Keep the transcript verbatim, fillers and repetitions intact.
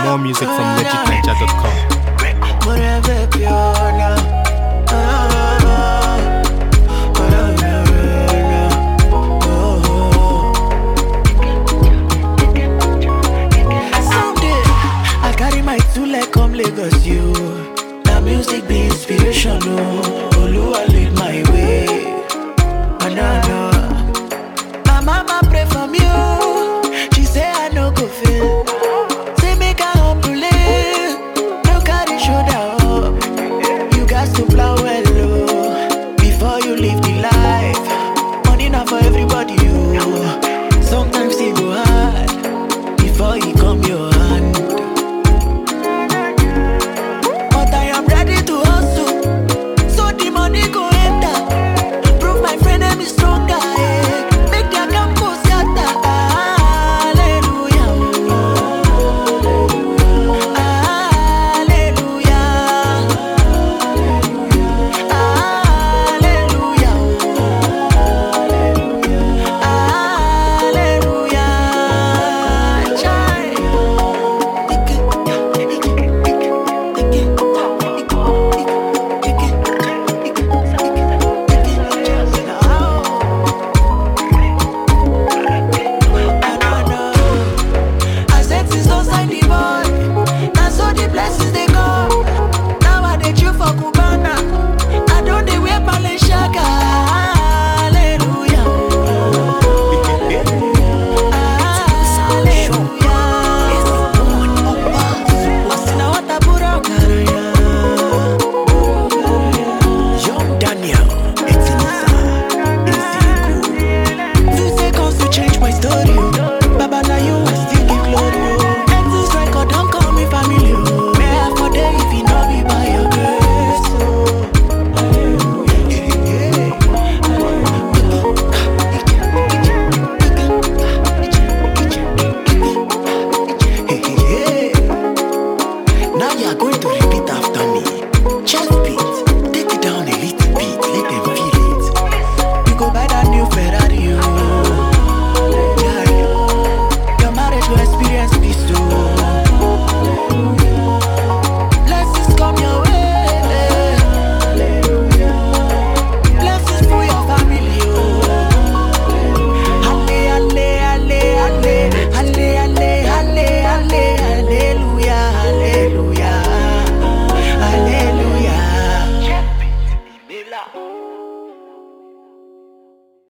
More music from legit ninja dot com. Lagos, you. Now music be inspiration, oh. Oluwa lead my way. Banana. My mama pray for me, oh. She say I no go fail.